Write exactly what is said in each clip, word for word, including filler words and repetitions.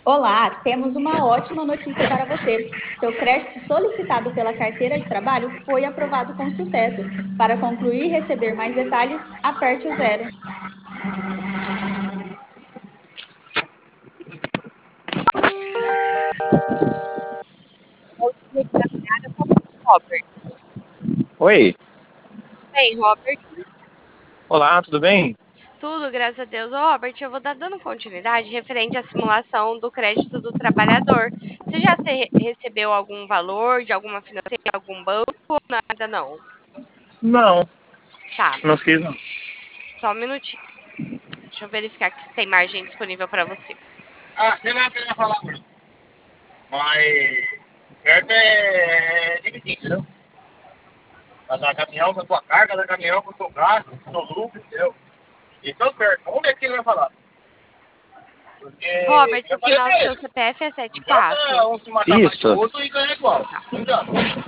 Olá, temos uma ótima notícia para você. Seu crédito solicitado pela carteira de trabalho foi aprovado com sucesso. Para concluir e receber mais detalhes, aperte o zero. Robert. Oi, Bem, Robert, olá, tudo bem? tudo, graças a Deus. Ô, Robert, eu vou dar dando continuidade referente à simulação do crédito do trabalhador. Você já se- recebeu algum valor de alguma financeira, algum banco ou nada, não? Não, Tá, não fiz não. só um minutinho. Deixa eu verificar que se tem margem disponível para você. Ah, sei lá o que ele vai falar, Bruno. Mas certo é dividir, entendeu? Cada caminhão com a sua carga, cada caminhão com o seu gasto, com o seu lucro, entendeu? Então, certo, vamos ver o que ele vai falar. Porque, Robert, como eu o falei final do pra seu ele, C P F é não setenta e quatro. adianta um se matar mais que Isso. o outro e ganhar igual. Tá. Não adianta.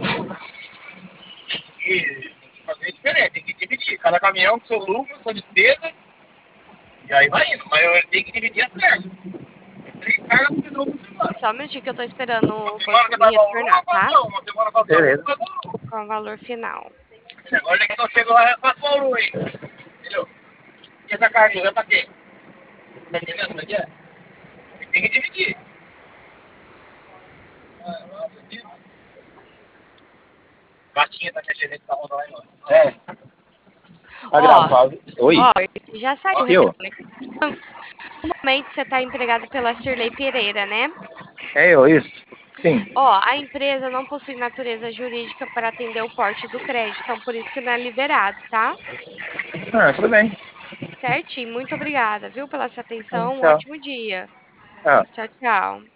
E fazer diferente, tem que dividir. Cada caminhão com seu lucro, sua despesa, e aí vai indo. Mas ele tem que dividir as cargas. Três cargas por pessoa por semana. Só um minutinho que eu tô esperando Uma o semana banco você me vai Bauru, retornar, faz tá? não. Uma semana faz Bauru, Beleza. faz Bauru. Com o valor final. Agora ele que não chegou lá, faz Bauru aí. Entendeu? E essa carga vai pra quê? Tá entendendo como é que é? Ele tem que dividir. Batinha tá mexendo nesse carro lá, mano. É, tá Ó, gravado. Oi, Robert, já saiu o eu? retorno aqui do banco. No momento, você está empregado pela Cirlei Pereira, né? É eu, isso? Sim. Ó, a empresa não possui natureza jurídica para atender o porte do crédito, então por isso que não é liberado, tá? Ah, tudo bem. Certinho, muito obrigada, viu, pela sua atenção. Um Tchau. ótimo dia. Tchau. Tchau, tchau.